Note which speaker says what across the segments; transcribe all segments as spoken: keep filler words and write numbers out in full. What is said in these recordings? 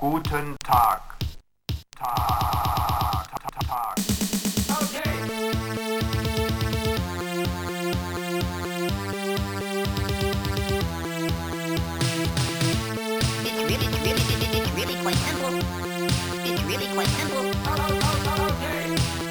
Speaker 1: Guten Tag. Tag. Tag. Tag. Tag. Okay.
Speaker 2: It's really, really, it, it's really quite simple. It's really quite simple.
Speaker 1: Oh, oh, oh, okay.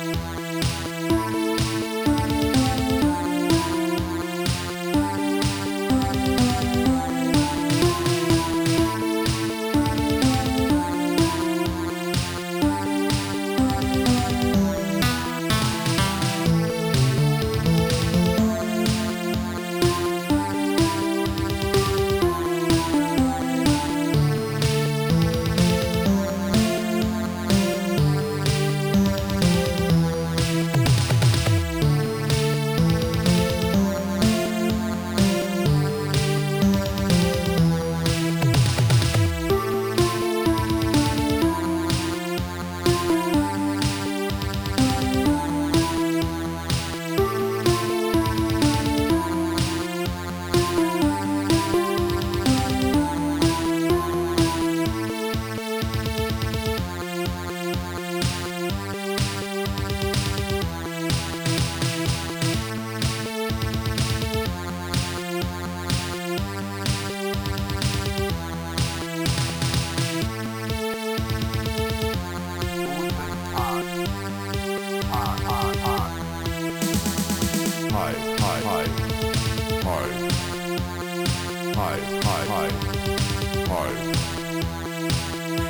Speaker 3: Hi, hi, hi. Hi. Hi, hi, hi. Hi.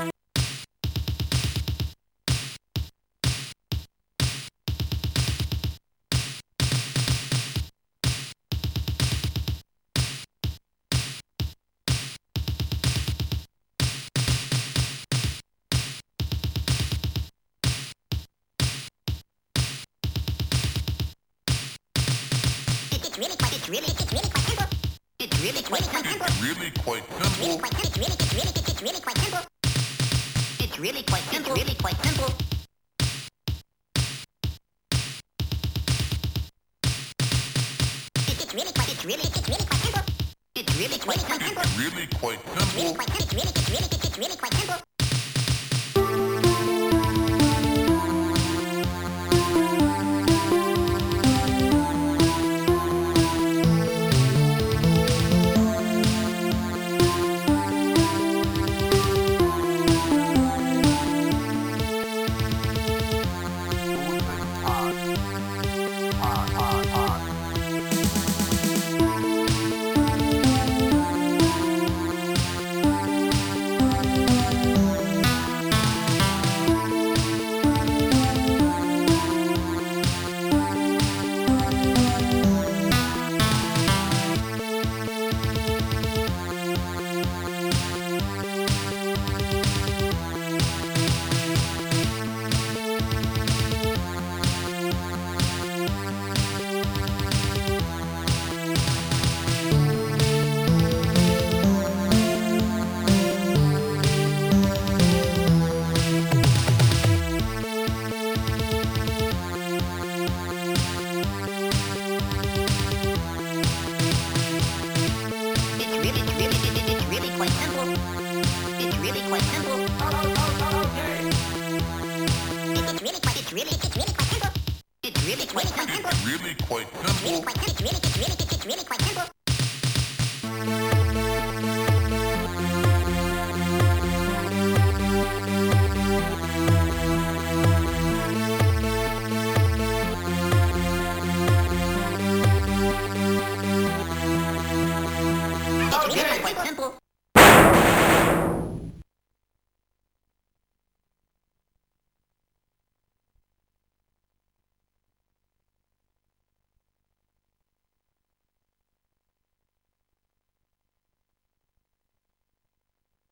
Speaker 2: It's really quite, it's really, it's really quite simple. It's really quite simple.
Speaker 3: Really quite
Speaker 2: It's really
Speaker 3: simple.
Speaker 2: quite, it's really, it's really, it's really quite simple. It's really quite simple. It's really quite simple. It's really quite, it's really, it's really quite simple. It's really quite simple.
Speaker 3: Really quite
Speaker 2: It's really
Speaker 3: simple.
Speaker 2: quite, it's really, it's really, it's really quite simple.
Speaker 1: Guten Tag. Tag. Tag. Tag.
Speaker 2: It's really, it's really, it, it, it's really quite simple. It's really quite simple.
Speaker 1: Oh, oh, oh, okay.
Speaker 2: It, it's really quite, it's really, it's really quite simple. It's really quite simple.
Speaker 3: Really quite
Speaker 2: It's really
Speaker 3: simple.
Speaker 2: quite, it's really, it's really, it's really quite simple.